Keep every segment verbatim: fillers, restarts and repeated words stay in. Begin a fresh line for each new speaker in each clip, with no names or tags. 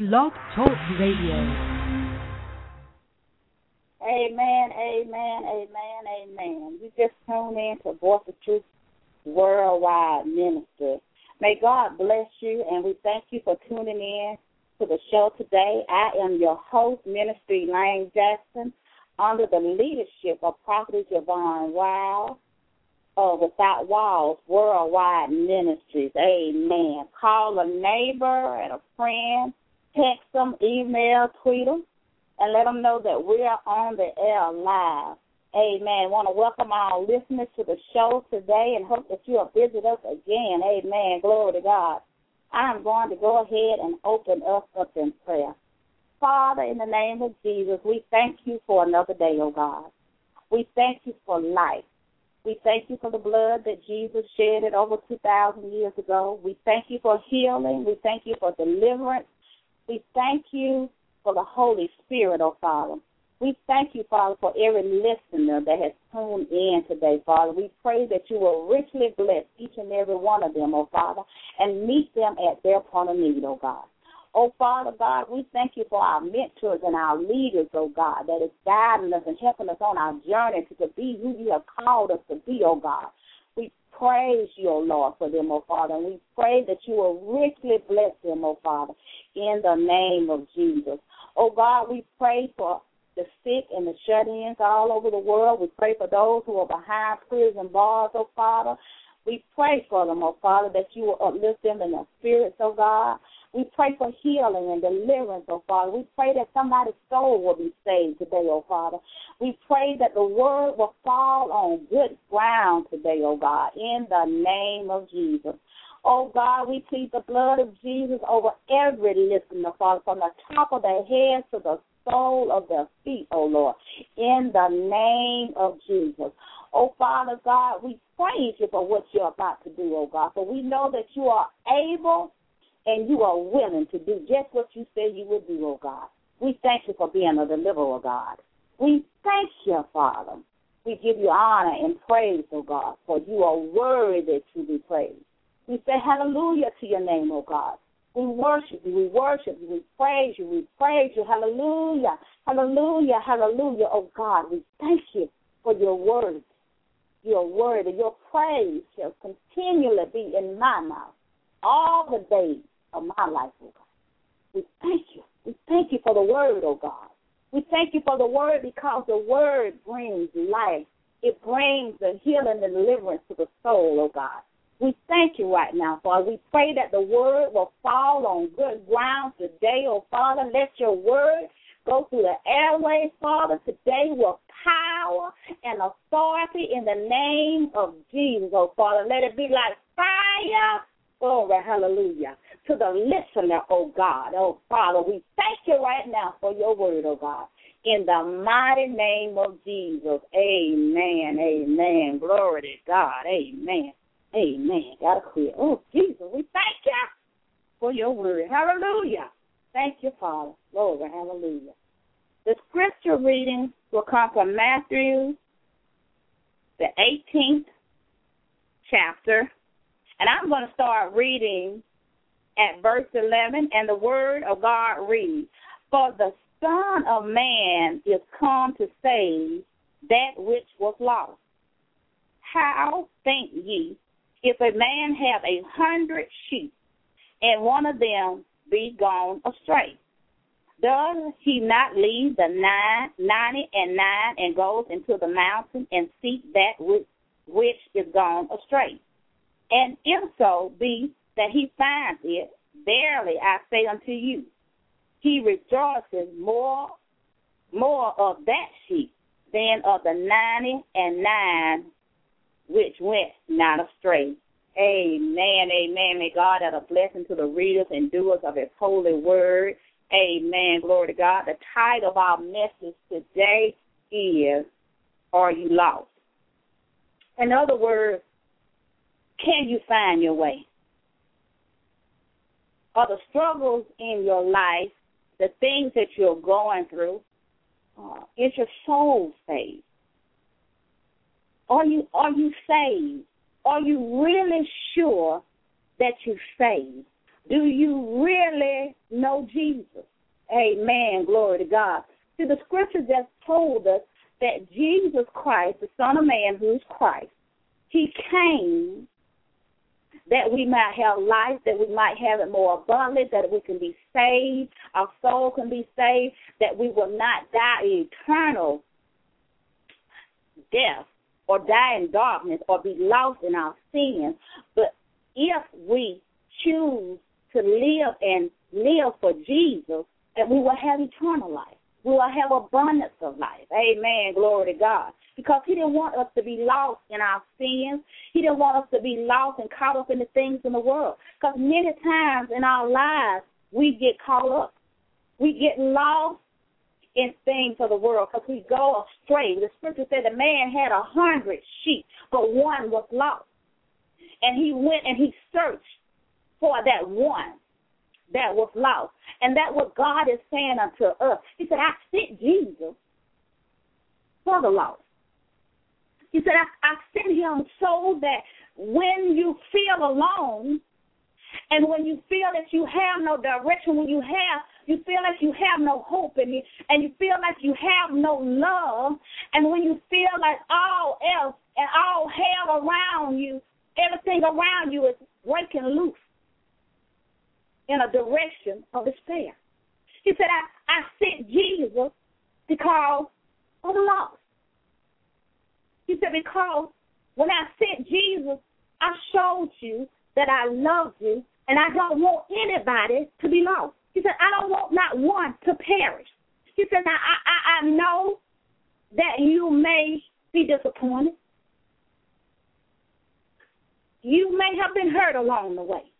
Blog Talk Radio.
Amen, amen, amen, amen. You just tune in to Voice of Truth Worldwide Ministry. May God bless you, and we thank you for tuning in to the show today. I am your host, Ministry Lane Jackson, under the leadership of Prophet Javon Wild of Without Walls Worldwide Ministries. Amen. Call a neighbor and a friend, text them, email, tweet them, and let them know that we are on the air live. Amen. I want to welcome our listeners to the show today and hope that you will visit us again. Amen. Glory to God. I'm going to go ahead and open us up in prayer. Father, in the name of Jesus, we thank you for another day, oh God. We thank you for life. We thank you for the blood that Jesus shed it over two thousand years ago. We thank you for healing. We thank you for deliverance. We thank you for the Holy Spirit, oh Father. We thank you, Father, for every listener that has tuned in today, Father. We pray that you will richly bless each and every one of them, oh Father, and meet them at their point of need, oh God. Oh, Father God, we thank you for our mentors and our leaders, oh God, that is guiding us and helping us on our journey to be who you have called us to be, oh God. We praise you, oh Lord, for them, oh Father, and we pray that you will richly bless them, oh Father, in the name of Jesus. Oh God, we pray for the sick and the shut-ins all over the world. We pray for those who are behind prison bars, oh Father. We pray for them, oh Father, that you will uplift them in their spirits, oh God. We pray for healing and deliverance, oh Father. We pray that somebody's soul will be saved today, oh Father. We pray that the word will fall on good ground today, oh God, in the name of Jesus. Oh God, we plead the blood of Jesus over every listener, Father, from the top of their heads to the sole of their feet, oh Lord, in the name of Jesus. Oh, Father God, we praise you for what you're about to do, oh God, for we know that you are able and you are willing to do just what you said you would do, oh God. We thank you for being a deliverer, God. We thank you, Father. We give you honor and praise, oh God, for you are worthy to be praised. We say hallelujah to your name, oh God. We worship you, we worship you, we praise you, we praise you, hallelujah, hallelujah, hallelujah, oh God. We thank you for your word, your word, and your praise shall continually be in my mouth all the days of my life, oh God. We thank you. We thank you for the word, oh God. We thank you for the word because the word brings life. It brings the healing and deliverance to the soul, oh God. We thank you right now, Father. We pray that the word will fall on good ground today, oh Father. Let your word go through the airways, Father, today with power and authority in the name of Jesus, oh Father. Let it be like fire. Glory, hallelujah, to the listener, oh God. Oh, Father, we thank you right now for your word, oh God. In the mighty name of Jesus, amen, amen. Glory to God, amen, amen. Got to quit. Oh, Jesus, we thank you for your word. Hallelujah. Thank you, Father. Glory, hallelujah. The scripture reading will come from Matthew, the eighteenth chapter. And I'm going to start reading at verse eleven, and the word of God reads, "For the Son of Man is come to save that which was lost. How think ye, if a man have a hundred sheep, and one of them be gone astray? Does he not leave the nine, ninety and nine and goes into the mountain and seek that which, which is gone astray? And if so be that he finds it, verily I say unto you, he rejoices more, more of that sheep than of the ninety and nine which went not astray." Amen, amen. May God add a blessing to the readers and doers of his holy word. Amen. Glory to God. The title of our message today is, Are You Lost? In other words, can you find your way? Are the struggles in your life, the things that you're going through, uh, is your soul saved? Are you are you saved? Are you really sure that you're saved? Do you really know Jesus? Amen. Glory to God. See, the scripture just told us that Jesus Christ, the Son of Man, who is Christ, he came that we might have life, that we might have it more abundantly, that we can be saved, our soul can be saved, that we will not die eternal death or die in darkness or be lost in our sins. But if we choose to live and live for Jesus, that we will have eternal life. We will have abundance of life. Amen. Glory to God. Because he didn't want us to be lost in our sins. He didn't want us to be lost and caught up in the things in the world. Because many times in our lives, we get caught up. We get lost in things of the world because we go astray. The scripture said the man had a hundred sheep, but one was lost. And he went and he searched for that one that was lost. And that's what God is saying unto us. He said, I sent Jesus for the lost. He said, I, I sent him so that when you feel alone and when you feel that you have no direction, when you have, you feel like you have no hope in you, and you feel like you have no love, and when you feel like all else and all hell around you, everything around you is breaking loose in a direction of despair. He said, I, I sent Jesus because of the lost. He said, because when I sent Jesus, I showed you that I love you, and I don't want anybody to be lost. He said, I don't want not one to perish. He said, now I, I, I know that you may be disappointed. You may have been hurt along the way.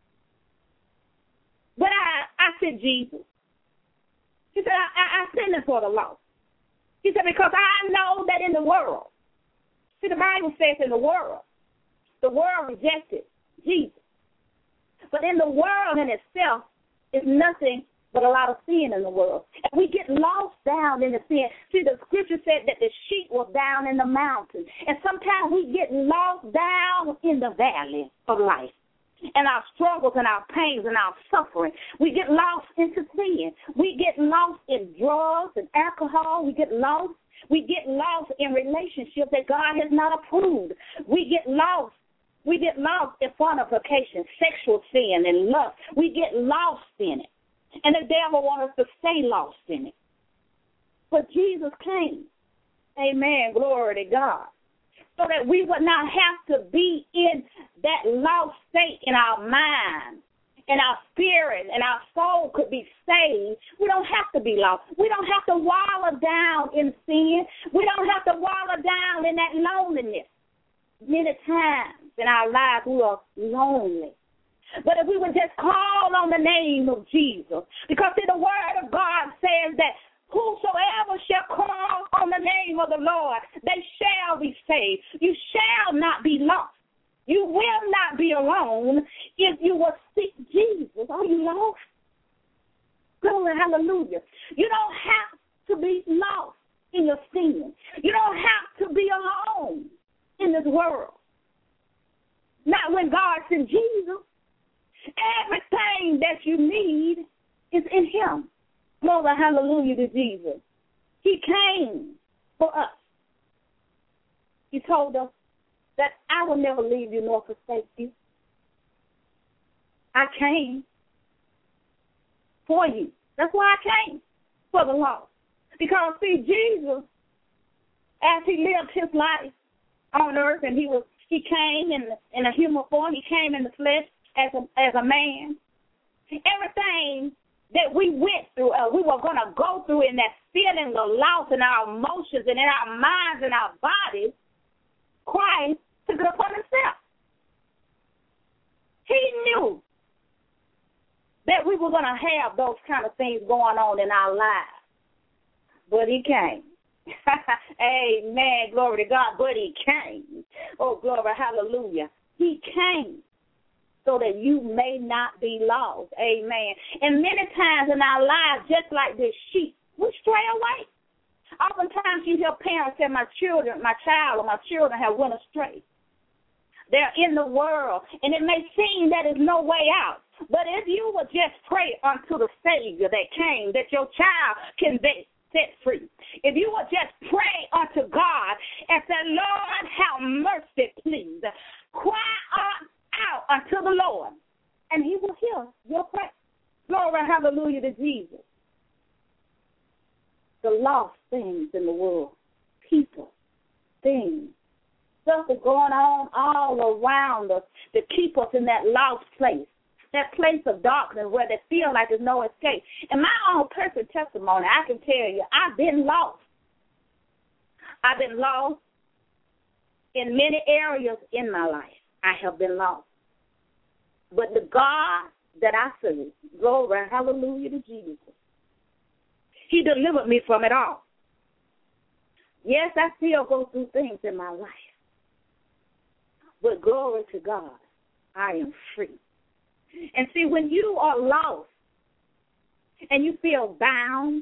But I, I said, Jesus. He said, I, I, I sent him for the lost. He said, because I know that in the world, see, the Bible says in the world, the world rejected Jesus. But in the world in itself is nothing but a lot of sin in the world. And we get lost down in the sin. See, the scripture said that the sheep was down in the mountains. And sometimes we get lost down in the valley of life. And our struggles and our pains and our suffering. We get lost into sin. We get lost in drugs and alcohol. We get lost. We get lost in relationships that God has not approved. We get lost. We get lost in fornication, sexual sin, and lust. We get lost in it. And the devil wants us to stay lost in it. But Jesus came. Amen. Glory to God. So that we would not have to be in that lost state in our mind, and our spirit, and our soul could be saved. We don't have to be lost. We don't have to wallow down in sin. We don't have to wallow down in that loneliness. Many times in our lives we are lonely. But if we would just call on the name of Jesus, because see, the word of God says that whosoever shall call on the name of the Lord, they shall be saved. You shall not be lost. You will not be alone if you will seek Jesus. Are you lost? Glory, hallelujah. You don't have to be lost in your sin. You don't have to be alone in this world. Not when God sent Jesus. Everything that you need is in him. Glory, hallelujah to Jesus. He came for us. He told us that I will never leave you nor forsake you. I came for you. That's why I came, for the lost. Because, see, Jesus, as he lived his life on earth, and he was he came in, in a human form, he came in the flesh as a, as a man. Everything that we went through, uh, we were going to go through in that feeling of loss in our emotions and in our minds and our bodies, Christ took it upon himself. He knew that we were going to have those kind of things going on in our lives. But he came. Amen. Glory to God. But he came. Oh, glory. Hallelujah. He came so that you may not be lost. Amen. And many times in our lives, just like this sheep, we stray away. Oftentimes you hear parents say, my children, my child or my children have went astray. They're in the world, and it may seem that there's no way out. But if you would just pray unto the Savior that came, that your child can be set free. If you would just pray unto God and say, Lord, have mercy, please. Cry out unto the Lord, and he will hear your prayer. Glory, hallelujah to Jesus. The lost things in the world, people, things, stuff is going on all around us to keep us in that lost place, that place of darkness where they feel like there's no escape. In my own personal testimony, I can tell you, I've been lost. I've been lost in many areas in my life. I have been lost. But the God that I serve, glory, hallelujah to Jesus, he delivered me from it all. Yes, I still go through things in my life. But glory to God, I am free. And see, when you are lost and you feel bound,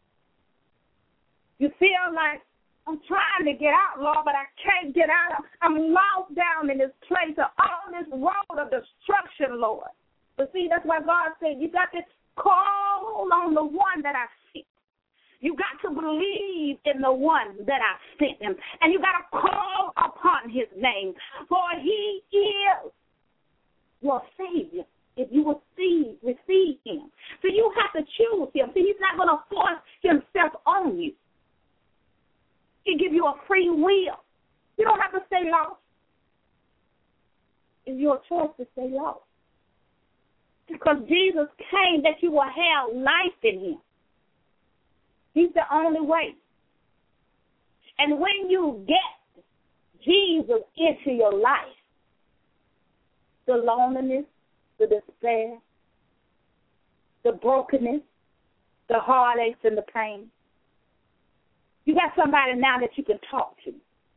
you feel like, I'm trying to get out, Lord, but I can't get out. I'm lost down in this place of all this road of destruction, Lord. But see, that's why God said, you got to call on the one that I sent. You got to believe in the one that I sent him. And you got to call upon his name, for he is your Savior. If you will see, receive him. So you have to choose him. See, he's not going to force himself on you. He give you a free will. You don't have to stay lost. It's your choice to stay lost. Because Jesus came that you will have life in him. He's the only way. And when you get Jesus into your life, the loneliness, the despair, the brokenness, the heartaches and the pain, you got somebody now that you can talk to.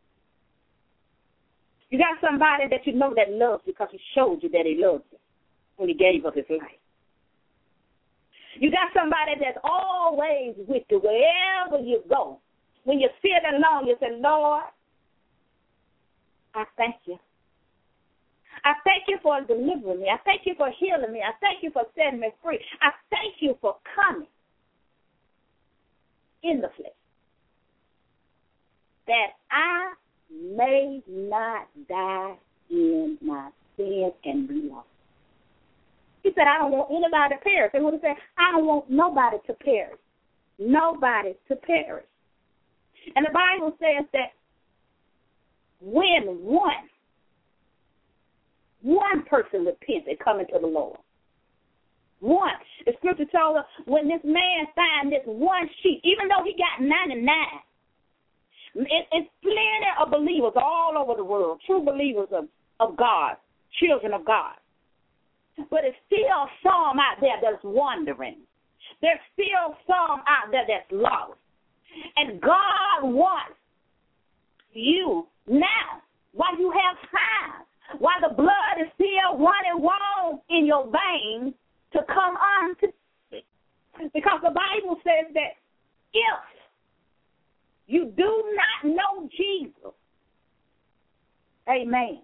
You got somebody that you know that loves you because he showed you that he loves you when he gave up his life. You got somebody that's always with you wherever you go. When you feel alone, you say, Lord, I thank you. I thank you for delivering me. I thank you for healing me. I thank you for setting me free. I thank you for coming in the flesh, that I may not die in my sin and be lost. He said, I don't want anybody to perish. And what he said, I don't want nobody to perish. Nobody to perish. And the Bible says that when one, one person repents and come into the Lord, one, the scripture told us, when this man find this one sheep, even though he got ninety-nine, It, it's plenty of believers all over the world, true believers of, of God, children of God. But it's still some out there that's wandering. There's still some out there that's lost. And God wants you now, while you have time, while the blood is still running warm in your veins, to come on to it. Because the Bible says that if you do not know Jesus, amen,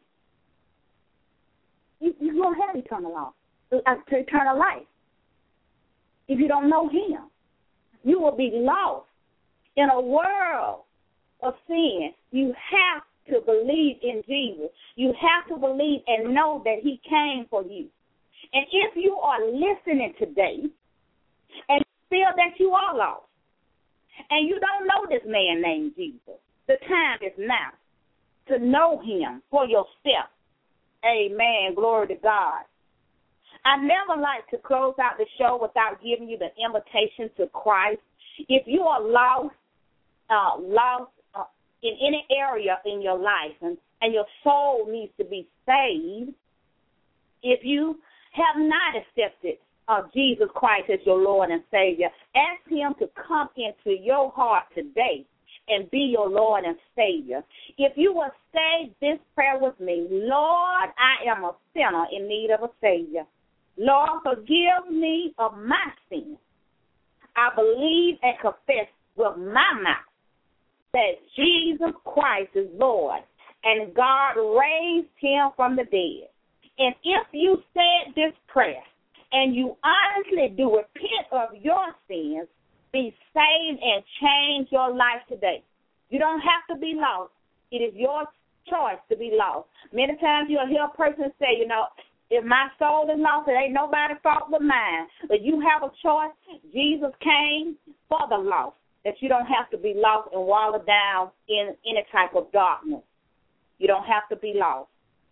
you, you won't have eternal life, uh, eternal life. If you don't know him, you will be lost in a world of sin. You have to believe in Jesus. You have to believe and know that he came for you. And if you are listening today and feel that you are lost, and you don't know this man named Jesus, the time is now to know him for yourself. Amen. Glory to God. I never like to close out the show without giving you the invitation to Christ. If you are lost, uh, lost uh, in any area in your life, and, and your soul needs to be saved, if you have not accepted uh, Jesus Christ as your Lord and Savior, ask him to come into your heart today and be your Lord and Savior. If you will say this prayer with me, Lord, I am a sinner in need of a Savior. Lord, forgive me of my sins. I believe and confess with my mouth that Jesus Christ is Lord and God raised him from the dead. And if you said this prayer, and you honestly do repent of your sins, be saved and change your life today. You don't have to be lost. It is your choice to be lost. Many times you'll hear a person say, you know, if my soul is lost, it ain't nobody's fault but mine. But you have a choice. Jesus came for the lost, that you don't have to be lost and wallow down in any type of darkness. You don't have to be lost.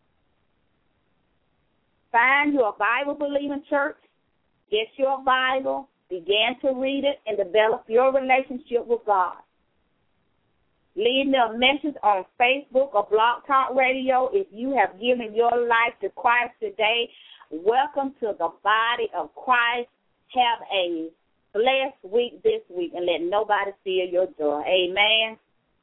Find your Bible-believing church. Get your Bible. Begin to read it and develop your relationship with God. Leave me a message on Facebook or Blog Talk Radio if you have given your life to Christ today. Welcome to the body of Christ. Have a blessed week this week, and let nobody steal your joy. Amen.